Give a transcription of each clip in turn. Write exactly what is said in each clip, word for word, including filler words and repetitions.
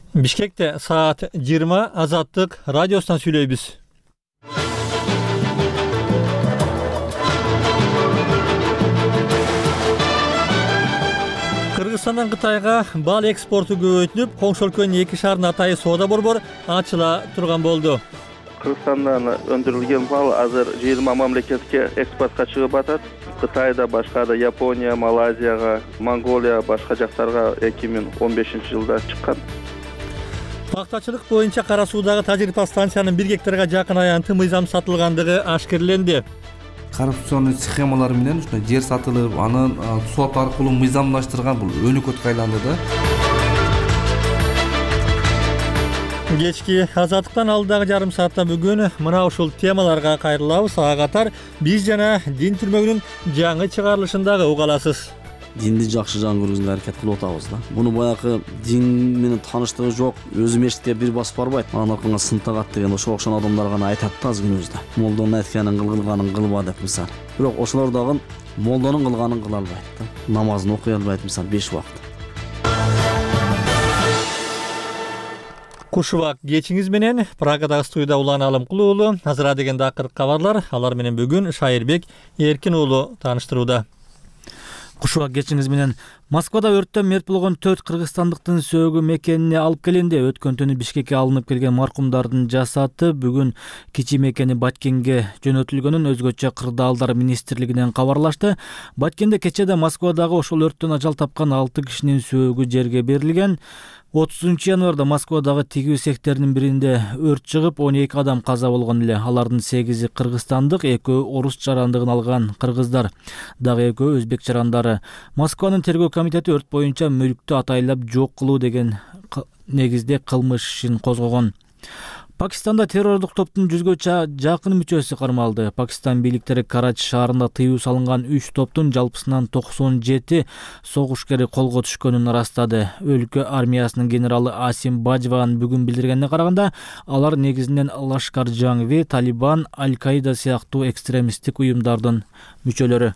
Бишкекте саат жыйырма Азаттык радиосунан сүйлөйбүз. Кыргызстандан Кытайга бал экспорту көбөйтүлүп, коңшу өлкөнүн эки шаарынын атайы соода борбор ачыла турган болду. Кыргызстандан өндүрүлгөн бал азыр жыйырма мамлекетке экспортко чыгып атат. Кытайда, башка да Япония, Малайзияга, Монголия, башка жактарга эки миң он бешинчи жылда чыккан. Пактачылык боюнча Кара Суудагы тажрыйба станциянын бир гектарга жакын аянты мыйзам сатылгандыгы ашкерленди. Коррупционный схемалар менен ушундай жер сатылып, анын сот аркылуу мыйзамдаштырган бул өнөкөткө айланды да. Кечки Азаттыктан алдагы жарым саатта бүгүн мына ушул темаларга кайрылабыз. Ага катар биз жана дин түрмөгүнүн жаңы чыгарылышындагы уга аласыз. Динди жакшы жаңы көргүзүүгө аракет кылып атабыз да. Буну баягы дин менен тааныштыгы жок, өзү мешитке бир басып барбайт. Анан аркаңа сын тагат деген ошо окшон адамдар гана айтат да аз күнүбүздө. Молдонун айтканын кыл, кылганын кылба деп мисал. Бирок ошолор дагы молдонун кылганын кыла албайт да. Намазын окуй албайт мисал беш убакыт. Кушубак кечиңиз менен Прагадагы студияда Улан Алымкул уулу, азыр дегенде акыркы кабарлар, алар менен бүгүн Шайырбек Эркин уулу тааныштырууда. Кушубак кечиңиз менен Москвада өрттөн мерт болгон төрт кыргызстандыктын сөөгү мекенине алып келинди. Өткөн түнү Бишкекке алынып келген маркумдардын жасаты бүгүн кичи мекени Баткенге жөнөтүлгөнүн өзгөчө кырдаалдар министрлигинен кабарлашты. Баткенде кечээде Москвадагы ошол өрттөн ажал тапкан алты кишинин сөөгү жерге берилген. отузунчу январда Москвадагы тигүү цехтеринин биринде өрт чыгып, он эки адам каза болгон эле. Алардын сегизи кыргызстандык, экөө орус жарандыгын алган кыргыздар, дагы экөө өзбек жарандары. Москванын тергөө комитети өрт боюнча мүлктү атайлап жок кылуу деген негизде кылмыш ишин козгогон. Пакистанда террорлук топтун жүзгө жакын мүчөсү кармалды. Пакистан бийликтери Карачи шаарында тыюу салынган үч топтун жалпысынан токсон жети согушкери колго түшкөнүн ырастады. Өлкө армиясынын генералы Асим Бажван бүгүн билдиргенине караганда, алар негизинен Лашкар-Жангви, Талибан, Аль-Каида сыяктуу экстремисттик уюмдардын мүчөлөрү.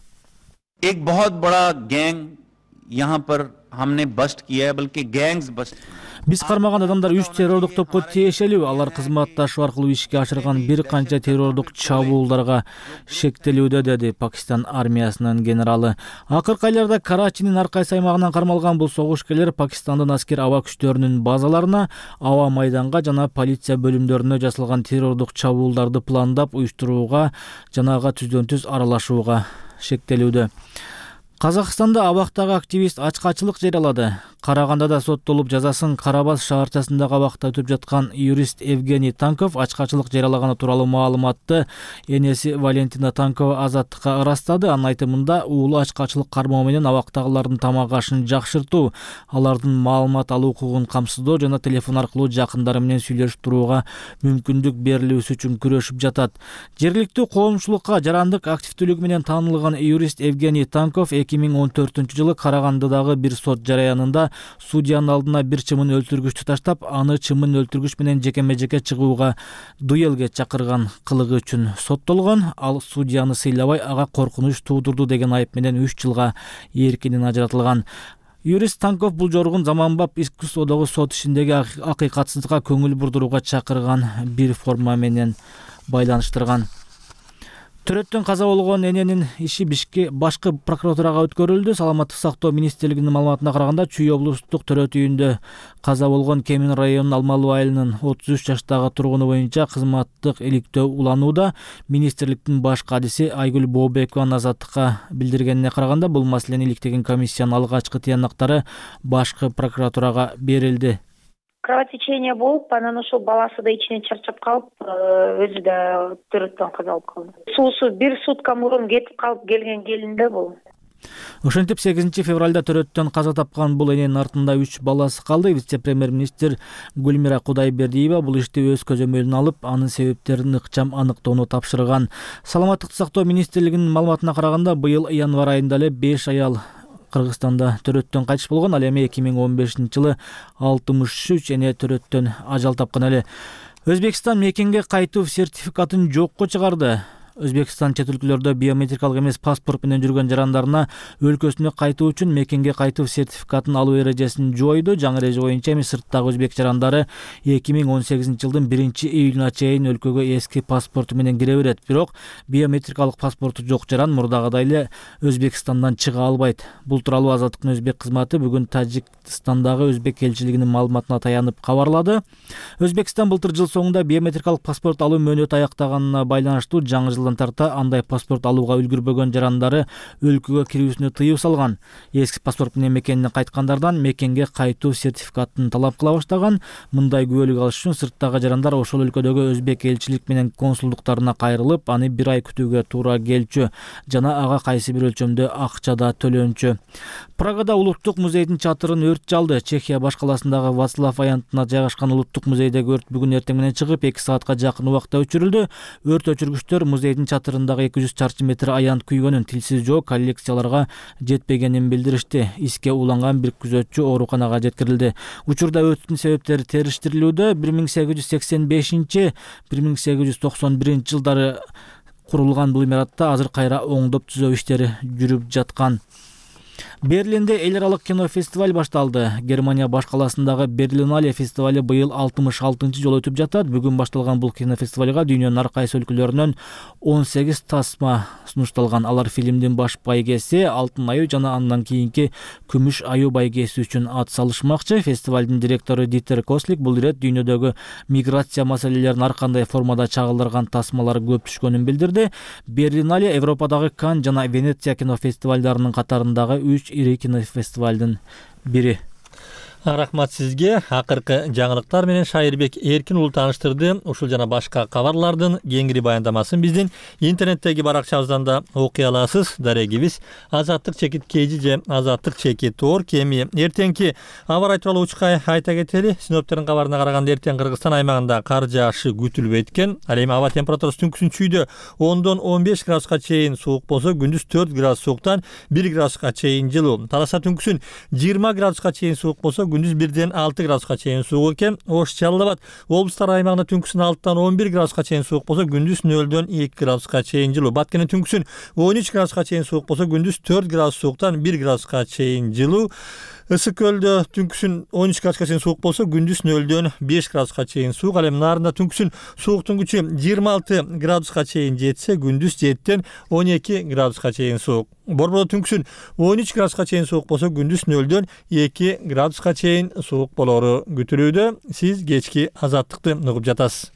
एक बहुत बड़ा गैंग यहाँ पर हमने बस्ट किया है, बल्कि गैंग्स बस्ट. Биз кармаган адамдар үч террорлук топко тиешелүү. Алар кызматташуу аркылуу ишке ашырган бир канча террорлук чабуулдарга шектелүүдө, деди Пакистан армиясынын генералы. Акыркы айларда Карачинин ар кайсы аймагынан кармалган бул согушкерлер Пакистандын аскер аба күчтөрүнүн базаларына, аба майданга жана полиция бөлүмдөрүнө жасалган террорлук чабуулдарды пландап уюштурууга жана ага түздөн-түз аралашууга шектелүүдө. Казакстанда абактагы активист ачкачылык жарыялады. Карагандада соттолуп жазасын Карабас шаарчасындагы абакта өтүп жаткан юрист Евгений Танков ачкачылык жарыялаганы тууралуу маалыматты энеси Валентина Танкова Азаттыкка ырастады. Анын айтымында уулу ачкачылык кармоо менен абактагылардын тамак ашын жакшыртуу, алардын маалымат алуу укугун камсыздоо жана телефон аркылуу жакындары менен сүйлөшүп турууга мүмкүндүк берилүүсү үчүн күрөшүп жатат. Жергиликтүү коомчулукка жарандык активдүүлүгү менен таанылган юрист Евгений Танков эки миң он төртүнчү жылы Карагандадагы бир сот жараянында судьянын алдына бир чымын өлтүргүчтү таштап, аны чымын өлтүргүч менен жекеме-жеке чыгууга дуэлге чакырган кылыгы үчүн соттолгон. Ал судьяны сыйлабай ага коркунуч туудурду деген айып менен үч жылга эркинен ажыратылган. Юрист Танков бул жоргун заманбап искусстводогу сот ишиндеги акыйкатсыздыкка көңүл бурдурууга чакырган бир форма менен байланыштырган. Төрөттөн каза болгон эненин иши Бишке башкы прокуратурага өткөрүлдү. Саламаттык сактоо министрлигинин маалыматына караганда, Чүй облустук төрөт үйүндө каза болгон Кемин районунун Алмалуу айылынын отуз үч жаштагы тургуну боюнча кызматтык иликтөө уланууда. Министрликтин баш кадиси Айгүл Бообекованын Азаттыкка билдиргенине караганда, бул маселени иликтеген комиссиянын алгачкы тыянактары башкы прокуратурага берилди. Кровотечение болуп, анан ошол баласы да ичинен чарчап калып, өзү да төрөттөн каза болуп калды. Суусу бир сутка мурун кетип калып келген келинде бул. Ошентип сегизинчи февралда төрөттөн каза тапкан бул эненин артында үч баласы калды. Вице-премьер-министр Гүлмира Кудайбердиева бул ишти өз көзөмөлүнө алып, анын себептерин ыкчам аныктоону тапшырган. Саламаттык сактоо министрлигинин маалыматына караганда, быйыл январь айында эле беш аял Кыргызстанда төрөттөн кайтыш болгон. Ал эми эки миң он бешинчи жылы алтымыш үч эне төрөттөн ажал тапкан эле. Өзбекстан мекенге кайтуу сертификатын жокко чыгарды. Өзбекстан чет өлкөлөрдө биометрикалык эмес паспорт менен жүргөн жарандарына өлкөсүнө кайтуу үчүн мекенге кайтуу сертификатын алуу эрежесин жойду. Жаңы эреже боюнча эми сырттагы өзбек жарандары эки миң он сегизинчи жылдын биринчи июлуна чейин өлкөгө эски паспорту менен кире берет. Бирок биометрикалык паспорту жок жаран мурдагыдай эле Өзбекстандан чыга албайт. Бул тууралуу Азаттыктын өзбек кызматы бүгүн Тажикстандагы өзбек элчилигинин маалыматына таянып кабарлады. Өзбекстан былтыр жыл соңунда биометрикалык паспорт алуу мөөнөтү аяктаганына байланыштуу жаңы жылдан тарта андай паспорт алууга үлгүрбөгөн жарандары өлкөгө кирүүсүнө тыюу салган. Эски паспорт менен мекенине кайткандардан мекенге кайтуу сертификатын талап кыла баштаган. Мындай күбөлүк алыш үчүн сырттагы жарандар ошол өлкөдөгү өзбек элчилик менен консулдуктарына кайрылып, аны бир ай күтүүгө туура келчү жана ага кайсы бир өлчөмдө акча да төлөнчү. Прагада улуттук музейдин чатырын өрт жалды. Чехия баш каласындагы Вацлав аянтына жайгашкан улуттук музейдеги өрт бүгүн эртең менен чыгып, эки саатка жакын убакта өчүрүлдү. Өрт өчүргүчтөр музейдин чатырындагы эки жүз чарчы метр аянт күйгөнүн, тилсиз жоо коллекцияларга жетпегенин билдиришти. Иске уланган бир күзөтчү ооруканага жеткирилди. Учурда өрттүн себептери териштирилүүдө. бир миң сегиз жүз сексен бешинчи — бир миң сегиз жүз токсон биринчи жылдары курулган бул имаратта азыр кайра оңдоп түзөө иштери жүрүп жаткан. Берлинде эл аралык кино фестиваль башталды. Германия баш каласындагы Берлинале фестивали быйыл алтымыш алтынчы жолу өтүп жатат. Бүгүн башталган бул кинофестивальга дүйнөнүн ар кайсы өлкөлөрүнөн он сегиз тасма сунушталган. Алар фильмдин баш байгеси, алтын аю жана андан кийинки күмүш аю байгеси үчүн ат салышмакчы. Фестивалдын директору Дитер Кослик бул ирет дүйнөдөгү миграция маселелерин ар кандай формада чагылдырган тасмалар көп түшкөнүн билдирди. Берлинале Европадагы Кан жана Венеция кинофестивалдарынын катарындагы үч ири кинофестивалдын бири. Рахмат сизге. Акыркы жаңылыктар менен Шайырбек Эркин уулу тааныштырды. Ушул жана башка кабарлардын кеңири баяндамасын биздин интернеттеги баракчабыздан да окуй аласыз. Дарегибиз Азаттык чекит кежи же Азаттык чекит ор кеми. Эртеңки аба ырайы тууралуу учкай айта кетели. Синоптиктердин кабарына караганда эртең Кыргызстан аймагында кар жаашы күтүлбөйт экен. Ал эми аба температурасы түнкүсүн чүйдө ондон он беш градуска чейин суук болсо, күндүз төрт градус сууктан бир градуска чейин жылуу. Таласа түнкүсүн жыйырма градуска чейин суук болсо, күндүз бирден алты градуска чейин суук экен. Ош, Жалал Абад облустар аймагында түнкүсүн алтыдан он бир градуска чейин суук болсо, күндүз нөлдөн эки градуска чейин жылуу. Баткенде түнкүсүн он үч градуска чейин суук болсо, күндүз төрт градус сууктан бир градуска чейин жылуу. Ысык көлдө түнкүсүн он үч градуска чейин суук болсо, күндүз нөлдөн беш градуска чейин суук. Ал эми Нарында түнкүсүн сууктун күчү жыйырма алты градуска чейин жетсе, күндүз жеттен он эки градуска чейин суук. Борбордо түнкүсүн он үч градуска чейин суук болсо, күндүз нөлдөн эки градуска чейин суук болору күтүлүүдө. Сиз кечки Азаттыкты угуп жатасыз.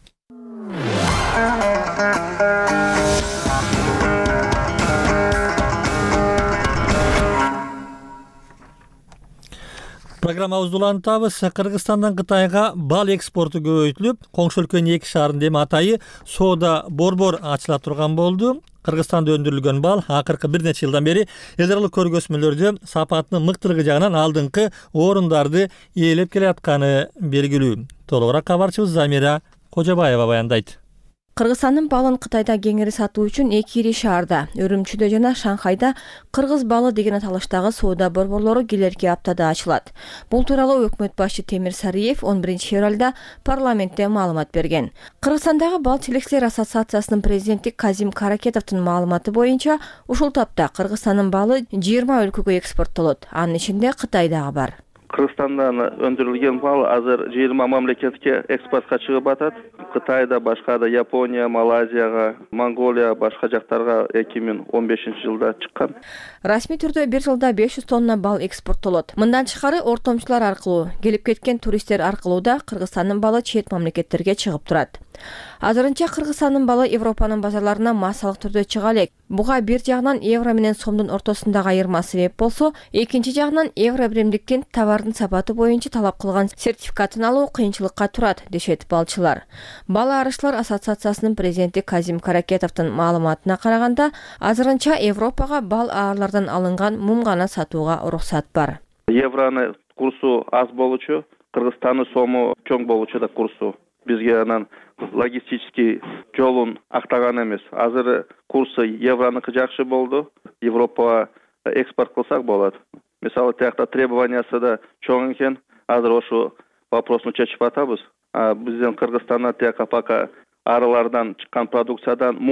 Программабызды улантабыз. Кыргызстандан Кытайга бал экспорту көбөйтүлүп, коңшу өлкөнүн эки шаарында эми атайы соода борбор ачыла турган болду. Кыргызстанда өндүрүлгөн бал акыркы бир нече жылдан бери эл аралык көргөзмөлөрдө сапатынын мыктылыгы жагынан алдыңкы орундарды ээлеп келатканы белгилүү. Толугураак кабарчыбыз Замира Кожобаева баяндайт. Кыргызстандын балын Кытайда кеңири сатуу үчүн эки ири шаарда, Үрүмчүдө жана Шанхайда кыргыз балы деген аталыштагы соода борборлору келерки аптада ачылат. Бул тууралуу өкмөт башчы Темир Сариев он биринчи февралда парламентте маалымат берген. Кыргызстандагы бал телекчилер ассоциациясынын президенти Казим Каракетовдун маалыматы боюнча, ушул тапта Кыргызстандын балы жыйырма өлкөгө экспорттолот. Анын ичинде Кытай дагы бар. Кыргызстандан өндүрүлгөн бал азыр жыйырма мамлекетке экспортко чыгып атат. Кытайда, башка да Япония, Малайзияга, Монголия, башка жактарга эки миң он бешинчи жылда чыккан. Расмий түрдө бир жылда беш жүз тонна бал экспорттолот. Мындан тышкары ортомчулар аркылуу, келип кеткен туристтер аркылуу да Кыргызстандын балы чет мамлекеттерге чыгып турат. Азырынча Кыргызстандын балы Европанын базарларына массалык түрдө чыга элек. Буга бир жагынан евро менен сомдун ортосундагы айырма себеп болсо, экинчи жагынан евро биримдиктен товардын сапаты боюнча талап кылган сертификатын алуу кыйынчылыкка турат, дешет балчылар. Бал арышлар ассоциациясынын президенти Казим Каракетовдун маалыматына караганда, азырынча Европага бал аарлардан алынган мум гана сатууга уруксат бар. Евронун курсу аз болчу, Кыргызстандын сому чоң болчу да курсу. Бизге анан логистический жолун актаган эмес. Азыр курсы евронуку жакшы болду. Европага экспорт кылсак болот. Мисалы, тиякта требованиясы да чоң экен. Азыр ошо вопросну чечип атабыз. Биздин Кыргызстандан тияка пока аралардан чыккан продукциядан мум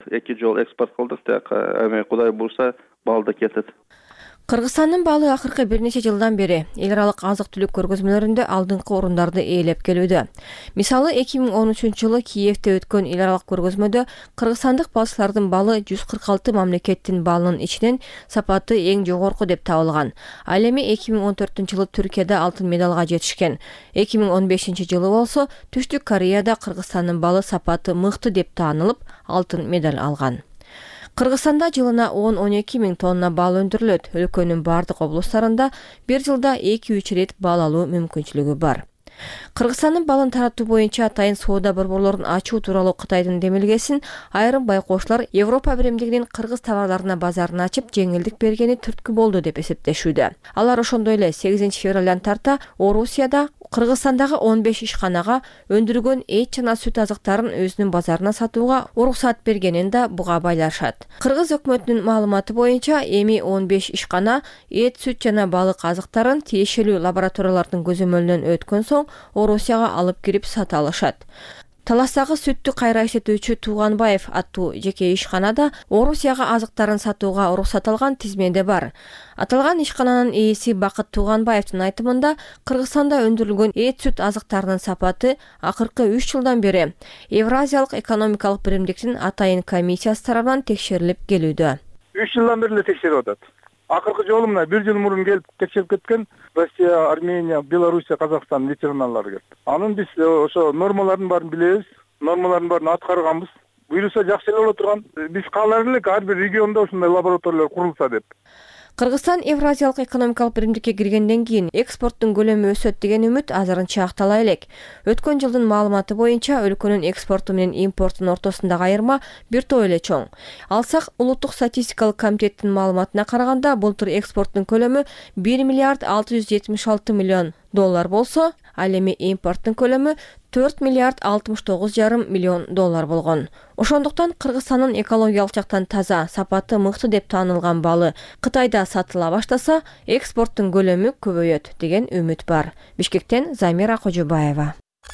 эки жолу экспорт кылдык, так эми Кудай буйрса бал да кетет. Кыргызстандын балы акыркы бир нече жылдан бери эл аралык азык түлүк көргөзмөлөрүндө алдыңкы орундарды ээлеп келүүдө. Мисалы эки миң он үчүнчү жылы Киевде өткөн эл аралык көргөзмөдө кыргызстандык балчылардын балы жүз кырк алты мамлекеттин балынын ичинен сапаты эң жогорку деп табылган. Ал эми эки миң он төртүнчү жылы Түркияда алтын медалга жетишкен. эки миң он бешинчи жылы болсо Түштүк Кореяда Кыргызстандын балы сапаты мыкты деп таанылып алтын медаль алган. Кыргызстанда жылына он он эки миң тонна бал өндүрүлөт. Өлкөнүн бардык облустарында бир жылда эки үч рет бал алуу мүмкүнчүлүгү бар. Кыргызстандын балын таратуу боюнча атайын соода борборлорун ачуу тууралуу Кытайдын демилгесин айрым байкоочулар Европа биримдигинин кыргыз товарларына базарын ачып жеңилдик бергени түрткү болду деп эсептешүүдө. Алар ошондой эле сегизинчи февралдан тарта Орусияда Кыргызстандагы он беш ишканага өндүргөн эт жана сүт азыктарын өзүнүн базарына сатууга уруксат бергенин да буга байлашат. Кыргыз өкмөтүнүн маалыматы боюнча эми он беш ишкана эт, сүт жана балык азыктарын тиешелүү лабораториялардын көзөмөлүнөн өткөн соң Орусияга алып кирип сата алышат. Таластагы сүттү кайра иштетүүчү Тууганбаев аттуу жеке ишканада Орусияга азыктарын сатууга уруксат алган тизмеде бар. Аталган ишкананын ээси Бакыт Тууганбаевдин айтымында Кыргызстанда өндүрүлгөн эт, сүт азыктарынын сапаты акыркы үч жылдан бери Евразиялык экономикалык биримдиктин атайын комиссиясы тарабынан текшерилип келүүдө. үч жылдан бери текшерип атат. Акыркы жолу мына бир жыл мурун келип текшерип кеткен Россия, Армения, Белоруссия, Казакстан ветеринарлары келди. Анын биз ошо нормалардын баарын билебиз, нормалардын баарын аткарганбыз. Буюрса жакшы эле боло турган. Биз каалар элек ар бир региондо ушундай лабораториялар курулса деп. Кыргызстан Евразиялык экономикалык биримдикке киргенден кийин экспорттун көлөмү өсөт деген үмүт азырынча актала элек. Өткөн жылдын маалыматы боюнча өлкөнүн экспорту менен импорттун ортосундагы айырма бир топ эле чоң. Алсак, улуттук статистикалык комитеттин маалыматына караганда былтыр экспорттун көлөмү бир миллиард алты жүз жетимиш алты миллион доллар болсо, ал эми импорттун көлөмү төрт миллиард алтымыш тогуз жарым миллион доллар болгон. Ошондуктан Кыргызстандын экологиялык жактан таза, сапаты мыкты деп таанылган балы Кытайда сатыла баштаса, экспорттун көлөмү көбөйөт деген үмүт бар. Бишкектен Замира Кожобаева.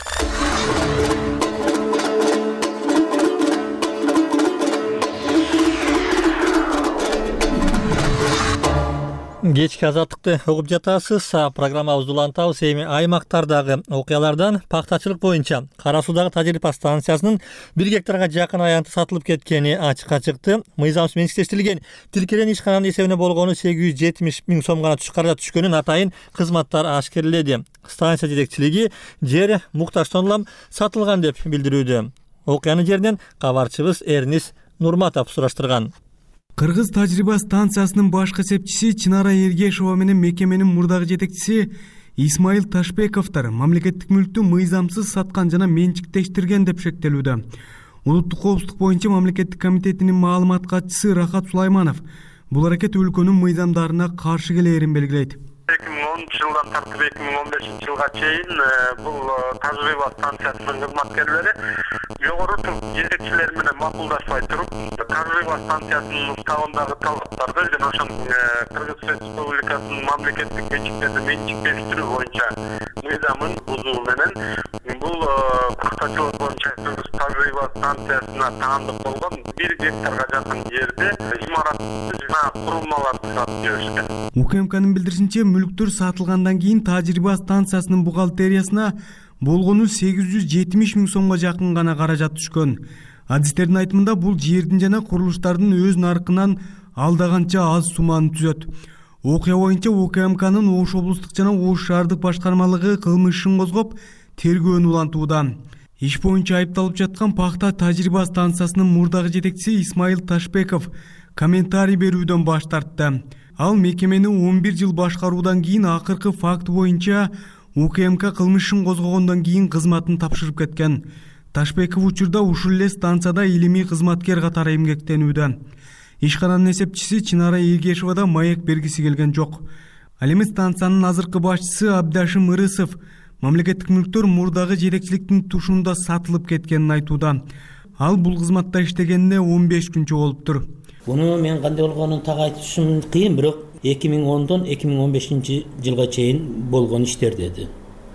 Кечки азаттыкты угуп жатасыз. Программабызды улантабыз. Эми аймактардагы окуялардан пактачылык боюнча Кара Суудагы тажрыйба станциясынын бир гектарга жакын аянты сатылып кеткени ачыкка чыкты. Мыйзамсыз менчиктештирилген тилкелен ишкананын эсебине болгону сегиз жүз жетимиш миң сом гана түшкарда түшкөнүн атайын кызматтар ашкерледи. Станция жетекчилиги жер муктажтон сатылган деп билдирүүдө. Окуянын жеринен кабарчыбыз Эрнис Нурматов сураштырган. Кыргыз тажрыйба станциясынын баш кесепчиси Чынара Эргешова менен мекеменин мурдагы жетекчиси Исмаил Ташбековдор мамлекеттик мүлктү мыйзамсыз саткан жана менчиктештирген деп шектелүүдө. Улуттук коопсуздук боюнча мамлекеттик комитетинин маалымат катчысы Рахат Сулайманов бул аракет өлкөнүн мыйзамдарына каршы келээрин белгилейт. эки миң онунчу жылдан тартып эки миң он бешинчи жылга чейин бул тажрыйба станциясынын кызматкерлери жогору топ жетекчилери менен макулдашпай туруп, тажрыйба станциясынын уставындагы талаптарды жана ошонун Кыргыз Республикасынын мамлекеттик менчиктерди менчиктештирүү боюнча мыйзамын бузуу менен бул пактачылык боюнча Кыргыз тажрыйба станциясына таандык болгон бир гектарга жакын жерде имарат жана курулмаларды сатып жиберишти. УКМКнын билдиришинче, мүлктөр сатылгандан кийин тажрыйба станциясынын бухгалтериясына болгону сегиз жүз жетимиш миң сомго жакын гана каражат түшкөн. Адистердин айтымында бул жердин жана курулуштардын өз наркынан алдаганча аз сумманы түзөт. Окуя боюнча УКМКнын Ош облустук жана Ош шаардык башкармалыгы кылмыш ишин козгоп, тергөөнү улантууда. Иш боюнча айыпталып жаткан пакта тажрыйба станциясынын мурдагы жетекчиси Исмаил Ташбеков комментарий берүүдөн баш тартты. Ал мекемени он бир жыл башкаруудан кийин акыркы факт боюнча УКМК кылмыш ишин козгогондон кийин кызматын тапшырып кеткен. Ташбеков учурда ушул эле станцияда илимий кызматкер катары эмгектенүүдө. Ишкананын эсепчиси Чынара Эргешова да маек бергиси келген жок. Ал эми станциянын азыркы башчысы Абдашим Ырысов мамлекеттик мүлктөр мурдагы жетекчиликтин тушунда сатылып кеткенин айтууда. Ал бул кызматта иштегенине он беш күнчө болуптур. Буну мен кандай болгонун так айтышым кыйын, бирок эки миң ондон эки миң он бешинчи жылга чейин болгон иштер деди.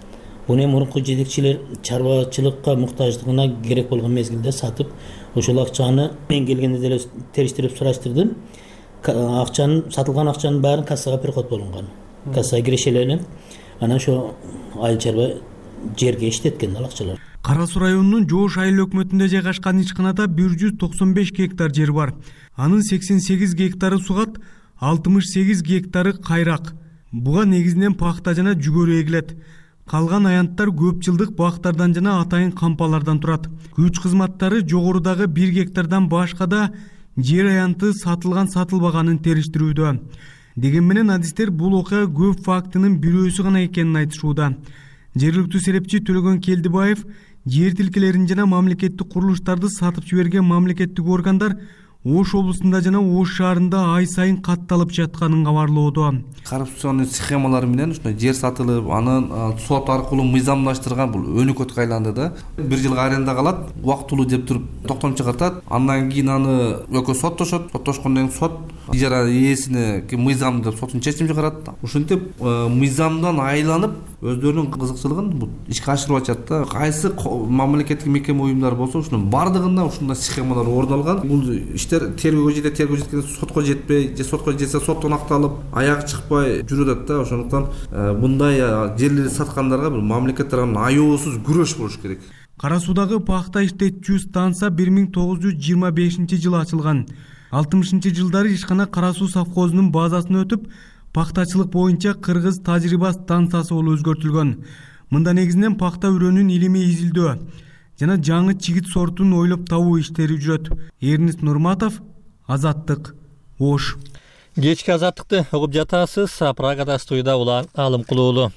Буну мурунку жетекчилер чарбачылыкка муктаждыгына керек болгон мезгилде сатып, ошол акчаны мен келгенде деле териштирип сураштырдым. Акчанын сатылган акчанын баарын кассага переход болгон. Кассага кирешеленип, анан ошо айыл чарба жерге иштеткен ал акчалар. Кара Суу районунун Жоош айыл өкмөтүндө жайгашкан ичканада бир жүз токсон беш гектар жер бар. Анын сексен сегиз гектары сугат, алтымыш сегиз гектары кайрак. Буга негизинен пахта жана жүгөрү эгилет. Калган аянттар көп жылдык бактардан жана атайын кампалардан турат. Күч кызматтары жогорудагы бир гектардан башка да жер аянты сатылган сатылбаганын териштирүүдө. Деген менен адистер бул окуя көп фактынын бирөөсү гана экенин айтышууда. Жергиликтүү серепчи Төлөгөн Келдибаев жер тилкелерин жана мамлекеттик курулуштарды сатып жиберген мамлекеттик органдар Ош облусунда жана Ош шаарында ай сайын катталып жатканын кабарлоодо. Коррупционный схемалар менен ушундай жер сатылып, анын сот аркылуу мыйзамдаштырган бул өнүкөткө айланды да. Бир жылга аренда калат, убактылуу деп туруп токтом чыгартат. Андан кийин аны экөө соттошот, соттошкондон кийин сот ижара ээсине мыйзам деп сотун чечим чыгарат. Ушинтип мыйзамдан айланып өздөрүнүн кызыкчылыгын бул ишке ашырып атат да. Кайсы мамлекеттик мекеме уюмдар болсо ушунун бардыгында ушундай схемалар орун алган. Бул иштер тергөөгө жетет, тергөө жеткенде сотко жетпей, же сотко жетсе соттон акталып, аяк чыкпай жүрүп атат да. Ошондуктан мындай жерлерди саткандарга бир мамлекет тарабынан аеосуз күрөш болуш керек. Кара Суудагы пахта иштетчү станция бир миң тогуз жүз жыйырма бешинчи жылы ачылган. алтымышынчы жылдары ишкана Кара Суу совхозунун базасын өтүп, пахтачылык боюнча кыргыз тажрыйба станциясы болуп өзгөртүлгөн. Мында негизинен пахта үрөнүн илимий изилдөө жана жаңы чигит сортун ойлоп табуу иштери жүрөт. Эрнис Нурматов, Азаттык, Ош. Кечки Азаттыкты угуп жатасыз. Прагада студияда Улан Алымкулуулу.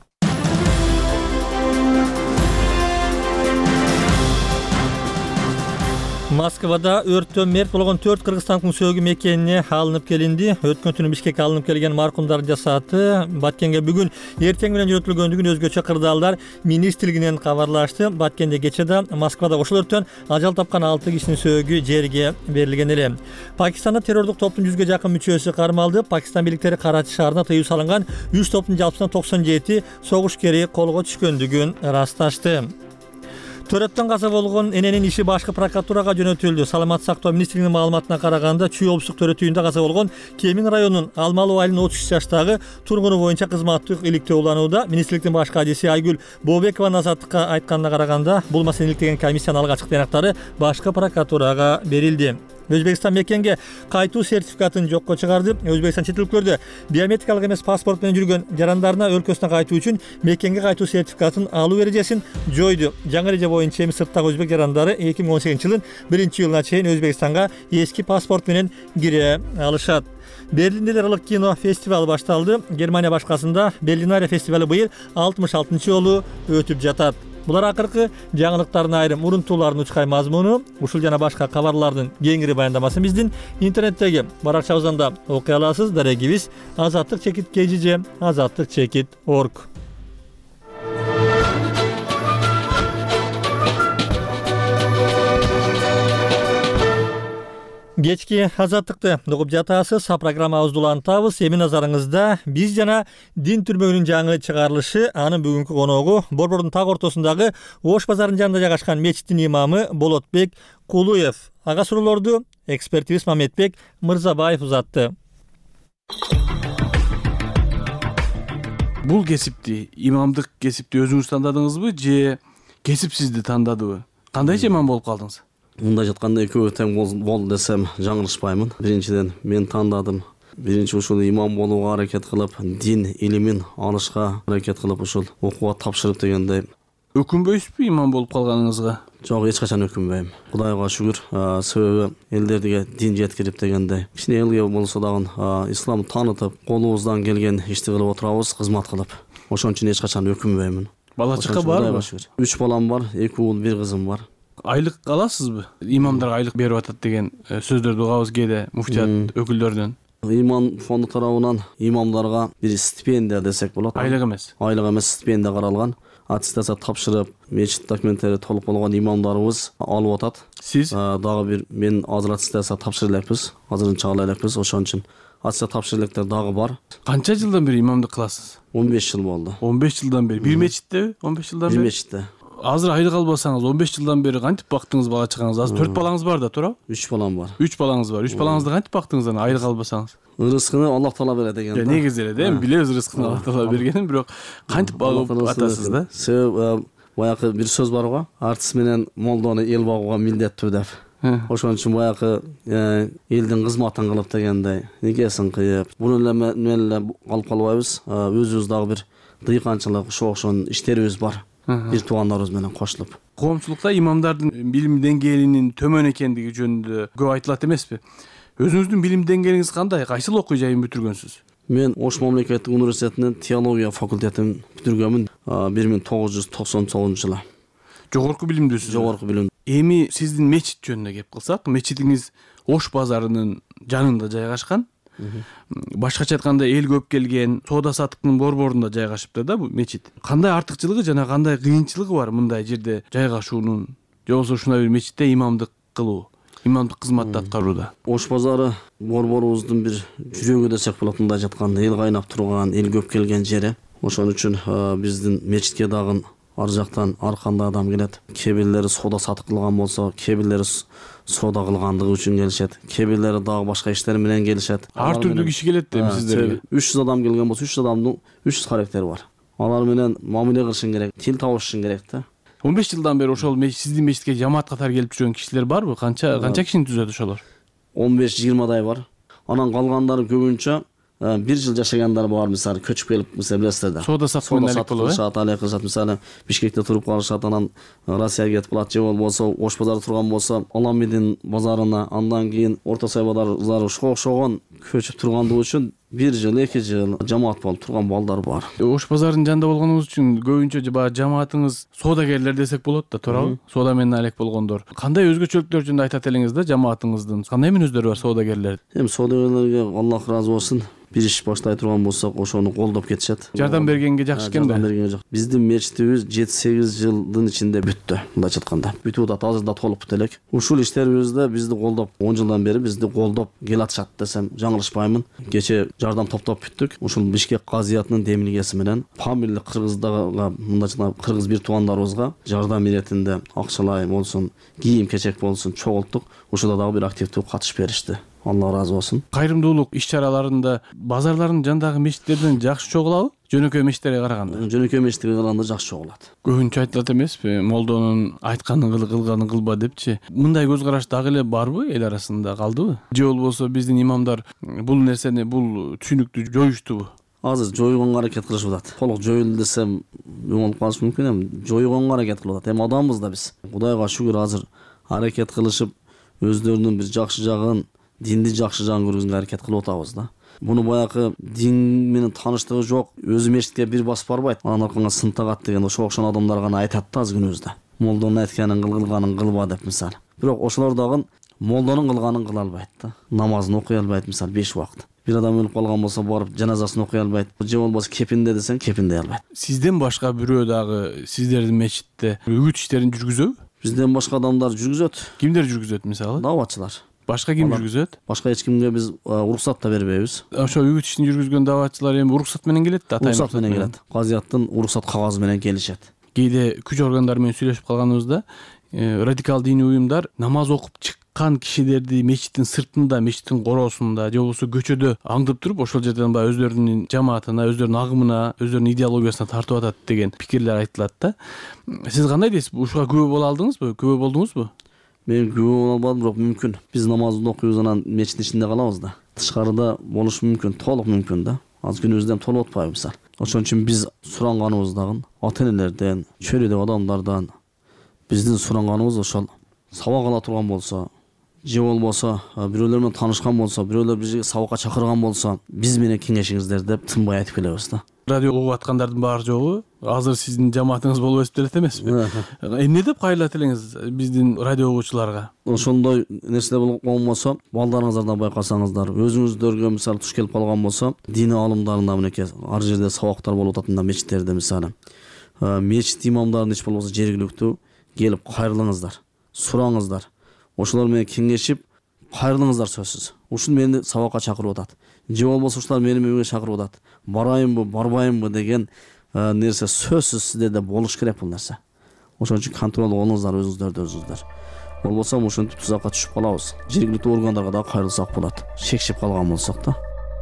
Москвада өрттөн мерт болгон төрт кыргызстандын сөөгү мекенине алынып келинди. Өткөн түнү Бишкекке алынып келген маркумдардын жасааты Баткенге бүгүн эртең менен жөнөтүлгөндүгүн өзгөчө кырдаалдар министрлигинен кабарлашты. Баткенде кечеде Москвада ошол өрттөн ажал тапкан алты кишинин сөөгү жерге берилген эле. Пакистанда террордук топтун жүзгө жакын мүчөсү кармалды. Пакистан бийликтери Карачи шаарына тыюу салынган үч топтун жалпысынан токсон жети согушкери колго түшкөндүгүн ырасташты. Төрөттөн каза болгон эненин иши башкы прокуратурага жөнөтүлдү. Саламаттык сактоо министрлигинин маалыматына караганда, Чүй облустук төрөтүйүндө каза болгон Кемин районунун Алмалуу айылынын отуз үч жаштагы тургуну боюнча кызматтык иликтөө уланууда. Министрликтин башкы адиси Айгүл Бообекованын Азаттыкка айтканына караганда, бул маселени иликтеген комиссиянын алгачкы тыянактары башкы прокуратурага берилди. Өзбекстан мекенге кайтуу сертификатын жокко чыгарды. Өзбекстан чет өлкөлөрдө биометрикалык эмес паспорт менен жүргөн жарандарына өлкөсүнө кайтуу үчүн мекенге кайтуу сертификатын алуу эрежесин жойду. Жаңы эреже боюнча эми сырттагы өзбек жарандары эки миң он сегизинчи жылдын биринчи июлуна чейин Өзбекстанга эски паспорт менен кире алышат. Берлинде ырылык кино фестивалы башталды. Германия башкасында Берлинаре фестивалы быйыл алтымыш алтынчы жолу өтүп жатат. Булар акыркы жаңылыктардын айрым урунтууларын учкай мазмуну. Ушул жана башка кабарлардын кеңири баяндамасын биздин интернеттеги баракчабыздан да окуй аласыз. Дарегибиз азаттык чекит kgj азаттык чекит org. Кечки Азаттыкты угуп жатасыз. Программабызды улантабыз. Эми назарыңызда биз жана дин түрмөгүнүн жаңы чыгарылышы, анын бүгүнкү коногу Борбордун так ортосундагы Ош базарынын жанында жайгашкан мечиттин имамы Болотбек Кулуев. Ага суроолорду экспертибиз Мамедбек Мырзабаев узатты. Бул кесипти, имамдык кесипти өзүңүз тандадыңызбы же кесип сизди тандадыбы? Кандайча имам болуп калдыңыз? Мындай жатканда экөө тең болду десем жаңылышпаймын. Биринчиден мен тандадым. Биринчи ушул имам болууга аракет кылып, дин илимин алышка аракет кылып, ушул окууга тапшырып дегендей. Өкүнбөйсүзбү имам болуп калганыңызга? Жок, эч качан өкүнбөйм. Кудайга шүгүр, себеби элдерге дин жеткирип дегендей. Кичине элге болсо дагы ислам таанытып, колубуздан келген ишти кылып отурабыз, кызмат кылып. Ошон үчүн эч качан өкүнбөймүн. Бала чака барбы? Үч балам бар, эки уул, бир кызым бар. Айлык аласызбы? Имамдарга айлык берип атат деген сөздөрдү угабыз кээде муфтият өкүлдөрдөн. Имам фонду тарабынан имамдарга бир стипендия десек болот. Айлык эмес. Айлык эмес, стипендия каралган. Аттестация тапшырып, мечит документтери толук болгон имамдарыбыз алып атат. Сиз дагы бир мен азыр аттестация тапшыра элекпиз, азырынча ала элекпиз. Ошон үчүн атча тапшырып электер дагы бар. Канча жылдан бери имамдык кыласыз? он беш жыл болду. он беш жылдан бери. Бир мечиттеби? он беш жылдан бери? Бир мечитте. Азыр айыл калбасаңыз он беш жылдан бери кантип бактыңыз бала чагаңыз? Азыр төрт балаңыз бар да, туурабы? үч балам бар. үч балаңыз бар. үч балаңызды кантип бактыңыз аны айыл калбасаңыз? Рызкыны Аллах Таала берет экен да. Негизи эле, эми билебиз рызкыны Аллах Таала бергенин, бирок кантип багып атасыз да? Себеби баягы бир сөз бар го, артист менен молдону эл багууга милдеттүү деп. Ошон үчүн баягы элдин кызматын кылып дегендей, никесин кыйып, буну эле менен эле алып калбайбыз. Өзүбүз дагы бир дыйканчылык, ошон иштерибиз бар. Бир туугандарыбыз менен кошулуп. Коомчулукта имамдардын билим деңгээлинин төмөн экендиги жөнүндө көп айтылат эмеспи? Өзүңүздүн билим деңгээлиңиз кандай? Кайсыл окуу жайын бүтүргөнсүз? Мен Ош мамлекеттик университетинин теология факультетин бүтүргөнмүн бир миң тогуз жүз токсон тогузунчу жылы. Жогорку билимдүүсүз? Жогорку билим. Эми сиздин мечит жөнүндө кеп кылсак, мечитиңиз Ош базарынын жанында жайгашкан. Башкача айтканда эл көп келген, соода саттыктын борборунда жайгашыпты да бул мечит. Кандай артыкчылыгы жана кандай кыйынчылыгы бар мындай жерде жайгашуунун? Же болбосо ушундай бир мечитте имамдык кылуу, имамдык кызматты аткарууда? Ош базары борборубуздун бир жүрөгү десек болот, мындай жатканда эл кайнап турган, эл көп келген жери. Ошон үчүн биздин мечитке дагы ар жактан ар кандай адам келет. Кээ бирлери соода сатык кылган болсо, кээ бирлери соода кылгандыгы үчүн келишет, кээ бирлери дагы башка иштер менен келишет. Ар түрдүү киши келет да сиздерге. үч жүз адам келген болсо, үч жүз адамдын үч жүз карактери бар. Алар менен мамиле кылышың керек, тил табышың керек да. он беш жылдан бери ошол сиздин мечитке жамаат катары келип жүргөн кишилер барбы? Канча канча кишини түзөт ошолор? он беш жыйырмадай бар. Анан калгандары көбүнчө бир жыл жашагандар бар, мисалы көчүп келип, мисалы билесиздер да. Соода сатык менен алек болуп, э? Алек кылышат, мисалы Бишкекте туруп калышат, анан Россияга кетип калат, же болбосо Ош базарда турган болсо, Аламидин базарына, андан кийин Орто Сай базары ошого көчүп тургандыгы үчүн бир жыл, эки жыл жамаат болуп турган балдар бар. Ош базарынын жанында болгонуңуз үчүн көбүнчө баягы жамаатыңыз соодагерлер десек болот да, туурабы? Соода менен алек болгондор. Кандай өзгөчөлүктөр жөнүндө айтат элеңиз да жамаатыңыздын? Кандай мүнөздөрү бар соодагерлер? Эми соодагерлерге Аллах ыраазы болсун. Бир иш баштай турган болсок, ошону колдоп кетишет. Жардам бергенге жакшы экен да. Жардам бергенге жакшы. Биздин мечитибиз жети сегиз жылдын ичинде бүттү. Мындайча айтканда, бүтүп атат, азыр да толуп бүт элек. Ушул иштерибизде бизди колдоп, он жылдан бери бизди колдоп келатышат десем жаңылышпаймын. Кече жардам топтоп бүттүк. Ушул Бишкек казиятынын демилгеси менен фамилия кыргыздага, мындайча айтканда кыргыз бир туугандарыбызга жардам иретинде акчалай болсун, кийим кечек болсун чогулттук. Ушуда дагы бир активдүү катышып беришти. Алла разы болсун. Кайрымдуулук иш-чараларында базарлардын жандагы мечиттерден жакшы чогулабы? Жөнөкөй мечиттерге караганда? Жөнөкөй мечиттерге караганда жакшы чогулат. Көбүнчө айтылат эмеспи? Молдонун айтканын кыл, кылганын кылба депчи. Мындай көз караш дагы эле барбы эл арасында, калдыбы? Же болбосо биздин имамдар бул нерсени, бул түшүнүктү жоюштубу? Азыр жоюгонго аракет кылышып атат. Толук жоюлду десем оңолуп калышы мүмкүн, эми жоюгонго аракет кылып атат. Эми адамбыз да биз. Кудайга шүгүр азыр аракет кылышып, өздөрүнүн бир жакшы жагын, динди жакшы жагын көргөзгөнгө аракет кылып атабыз да. Буну баягы дин менен тааныштыгы жок, өзү мечитке бир басып барбайт. Анан аркаңа сын тагат деген ошо окшогон адамдар гана айтат да аз күнүбүздө. Молдонун айтканын кыл, кылганын кылба деп мисалы. Бирок ошолор дагы молдонун кылганын кыла албайт да. Намазын окуй албайт, мисалы беш убакыт. Бир адам өлүп калган болсо барып жаназасын окуй албайт. Же болбосо кепинде десең кепиндей албайт. Сизден башка бирөө дагы сиздердин мечитте үгүт иштерин жүргүзөбү? Бизден башка адамдар жүргүзөт. Кимдер жүргүзөт мисалы? Даватчылар. Башка ким жүргүзөт? Башка эч кимге биз уруксат да бербейбиз. Ошо үгүт ишин жүргүзгөн даватчылар эми уруксат менен келет да, уруксат менен келет. Казияттын уруксат кагазы менен келишет. Кээде күч органдары менен сүйлөшүп калганыбызда радикал диний уюмдар намаз окуп чыккан кишилерди мечиттин сыртында, мечиттин короосунда же болбосо көчөдө аңдып туруп ошол жерден баягы өздөрүнүн жамаатына, өздөрүнүн агымына, өздөрүнүн идеологиясына тартып атат деген пикирлер айтылат да. Сиз кандай дейсиз? Ушуга күбө боло алдыңызбы? Күбө болдуңузбу? Мен күбө боло албадым, бирок мүмкүн. Биз намазды окуйбуз, анан мечиттин ичинде калабыз да. Тышкарыда болушу мүмкүн, толук мүмкүн да. Аз күнүбүздөн толуп атпайбыз мисалы. Ошон үчүн биз суранганыбыздагы ата-энелерден, чөйрөдөгү адамдардан биздин суранганыбыз ошол сабак ала турган болсо, же болбосо бирөөлөр менен таанышкан болсо, бирөөлөр бизге сабакка чакырган болсо, биз менен кеңешиңиздер деп тынбай айтып келебиз да. Радио угуп аткандардын баары жогу азыр сиздин жамаатыңыз болуп өсүп делет эмеспи? Эмне деп кайрылат элеңиз биздин радио угуучуларга? Ошондой нерселер болмосо, балдарыңыздардан байкасаңыздар, өзүңүздөргө мисалы туш келип калган болсо, дин алымдарында мынакей ар жерде сабактар болуп атат, мечиттерде мисалы. Мечит имамдарын ич болбосо жергиликтүү келип кайрылыңыздар, сураңыздар. Ошолор менен кеңешип кайрылыңыздар сөзсүз. Ушул мени сабакка чакырып атат. же болбосо ушулар мени мөңгө чакырып атат. Барайынбы, барбайынбы деген нерсе сөзсүз сиздерде болуш керек бул нерсе. Ошон үчүн контроль болуңуздар өзүңүздөрдү өзүңүздөр. Болбосо ушинтип тузакка түшүп калабыз. Жергиликтүү органдарга да кайрылсак болот. Шекшип калган болсок да.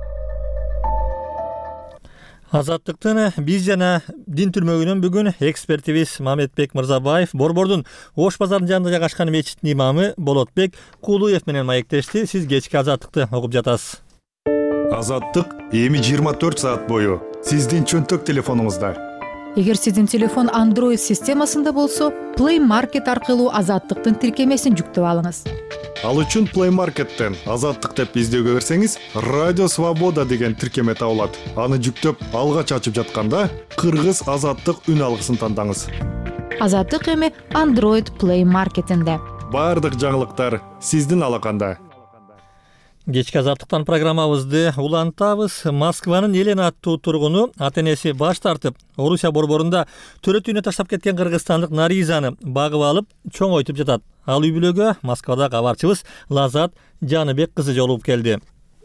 Азаттыктын биз жана дин түрмөгүнөн бүгүн экспертибиз Мамедбек Мырзабаев, Борбордун Ош базарынын жанында жайгашкан мечиттин имамы Болотбек Куулуев менен маектешти. Сиз кечки Азаттыкты окуп жатасыз. Азаттык эми жыйырма төрт саат бою сиздин чөнтөк телефонуңузда. Эгер сиздин телефон Android системасында болсо, Play Market аркылуу Азаттыктын тиркемесин жүктөп алыңыз. Ал үчүн Play Market'тен Азаттык деп издөөгө берсеңиз, Радио Свобода деген тиркеме табылат. Аны жүктөп алгач ачып жатканда Кыргыз Азаттык үн алгысын тандаңыз. Азаттык эми Android Play Market'инде. Бардык жаңылыктар сиздин алаканда. Кечки Азаттыктан программабызды улантабыз. Москванын Елена аттуу тургуну ата-энеси баш тартып, Орусия борборунда төрөт үйүнө таштап кеткен кыргызстандык Наризаны багып алып, чоңойтуп жатат. Ал үй бүлөгө Москвада кабарчыбыз Лазат Жаныбек кызы жолугуп келди.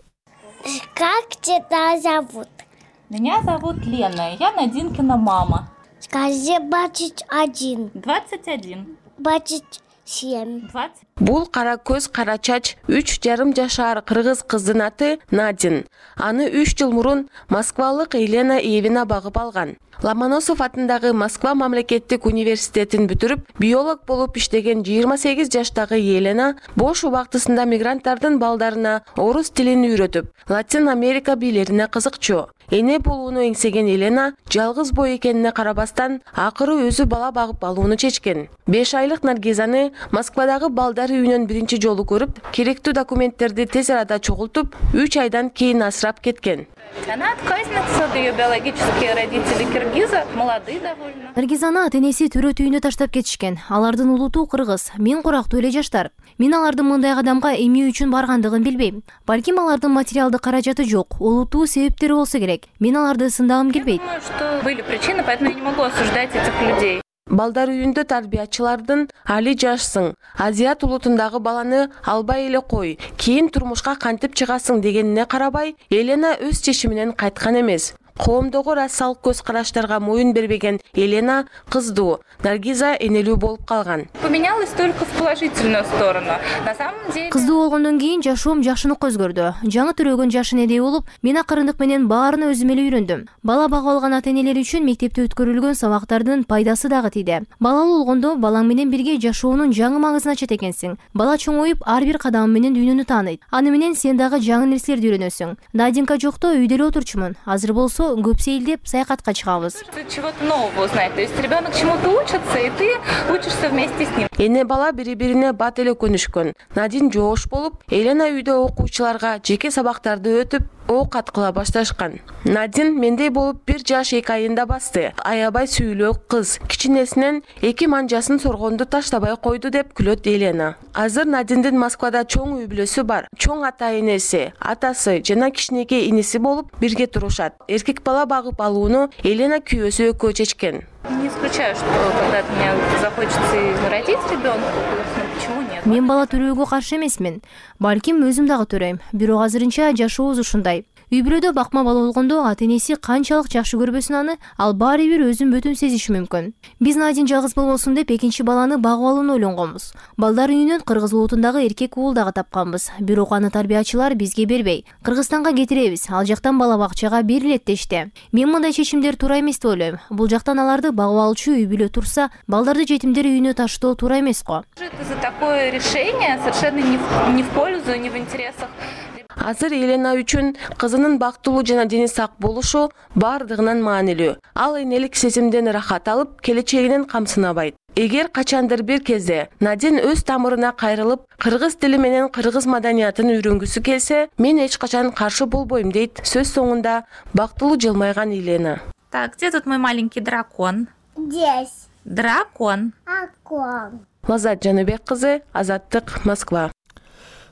Как тебя зовут? Меня зовут Лена, я Надинкина мама. Скажи двадцать один. двадцать один. двадцать семь. двадцать. Бул кара көз кара чач үч жарым жашар кыргыз кыздын аты Надин. Аны үч жыл мурун москвалык Елена Эвина багып алган. Ломоносов атындагы Москва мамлекеттик университетин бүтүрүп, биолог болуп иштеген жыйырма сегиз жаштагы Елена бош убактысында мигранттардын балдарына орус тилин үйрөтүп, Латин Америка бийлерине кызыкчу. Эне болууну эңсеген Елена жалгыз бой экенине карабастан акыры өзү бала багып алууну чечкен. беш айлык Наргизаны Москвадагы балдар үйүнөн биринчи жолу көрүп, керектүү документтерди тез арада чогултуп, үч айдан кийин асырап кеткен. Она отказница, ее биологические родители киргизы, молодые довольно. Наргизаны ата-энеси төрөт үйүнө таштап кетишкен. Алардын улуту кыргыз, мен курактуу эле жаштар. Мен алардын мындай кадамга эмне үчүн баргандыгын билбейм. Балким алардын материалдык каражаты жок, улутуу себептери болсо керек. Мен аларды сындагым келбейт. Я думаю, что были причины, поэтому я не могу осуждать этих людей. Балдар үйүндө тарбиячылардын али жашсың, азиат улутундагы баланы албай эле кой, кийин турмушка кантип чыгасың дегенине карабай, Елена өз чечиминен кайткан эмес. Коомдогу расалык көз караштарга моюн бербеген Елена кыздуу, Наргиза энелүү болуп калган. Поменялась только в положительную сторону. На самом деле кыздуу болгондон кийин жашоом жакшыныкка өзгөрдү. Жаңы төрөгөн жашын эде болуп, мен акырындык менен баарын өзүм эле үйрөндүм. Бала багып алган ата-энелер үчүн мектепте өткөрүлгөн сабактардын пайдасы дагы тийди. Балалуу болгондо балаң менен бирге жашоонун жаңы маңызын ачат экенсиң. Бала чоңоюп, ар бир кадамы менен дүйнөнү тааныйт. Аны менен сен дагы жаңы нерселерди үйрөнөсүң. Надинка жокто үйдө эле отурчумун. Азыр болсо көп сейилдеп саякатка чыгабыз. Чего-то нового узнать. То есть ребенок чему-то учится, и ты учишься вместе с ним. Эне бала бири-бирине бат эле көнүшкөн. Надин жоош болуп, Елена үйдө окуучуларга жеке сабактарды өтүп, оокат кыла башташкан. Надин мендей болуп бир жаш эки айында басты. Аябай сүйүлүү кыз. Кичинесинен эки манжасын соргонду таштабай койду деп күлөт Елена. Азыр Надиндин Москвада чоң үй бүлөсү бар. Чоң ата-энеси, атасы жана кичинекей иниси болуп бирге турушат. Эркек бала багып алууну Елена күйөөсү экөө чечкен. Не исключаю, что когда-то мне захочется родить ребенка, почему нет? Мен бала төрөөгө каршы эмесмин. Балким өзүм дагы төрөйм. Бирок азырынча жашообуз ушундай. Үй бүлөдө бакма бала болгондо ата-энеси канчалык жакшы көрбөсүн аны, ал баары бир өзүн бөтөн сезиши мүмкүн. Биз Надин жалгыз болбосун деп экинчи баланы багып алууну ойлонгонбуз. Балдар үйүнөн кыргыз улутундагы эркек уул дагы тапканбыз. Бирок аны тарбиячылар бизге бербей, Кыргызстанга кетиребиз. Ал жактан бала бакчага берилет дешти. Мен мындай чечимдер туура эмес деп ойлойм. Бул жактан аларды багып алуучу үй бүлө турса, балдарды жетимдер үйүнө таштоо туура эмес го. Это за такое решение совершенно не в, не в пользу, не в интересах. Азыр Елена үчүн кызынын бактылуу жана дени сак болушу бардыгынан маанилүү. Ал энелик сезимден рахат алып, келечегинен камсынабайт. Эгер качандыр бир кезде Надин өз тамырына кайрылып, кыргыз тили менен кыргыз маданиятын үйрөнгүсү келсе, мен эч качан каршы болбойм дейт сөз соңунда бактылуу жылмайган Елена. Так, где тут мой маленький дракон? Здесь. Дракон. Дракон. Лазат Жаныбек кызы, Азаттык, Москва.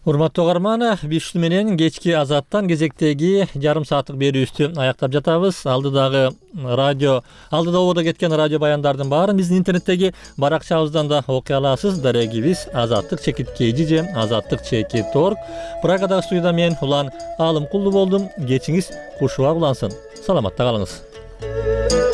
Урматтуу угарман, биштүү менен кечки Азаттан кезектеги жарым сааттык берүүбүздү аяктап жатабыз. Алдыдагы радио, алдыда ободо кеткен радио баяндардын баарын биздин интернеттеги баракчабыздан да окуй аласыз. Дарегибиз Азаттык чекиткейжи же Азаттык чекит точка орг. Прагадагы студияда мен Улан Алымкулду болдум. Кечиңиз кушуак улансын. Саламатта калыңыз.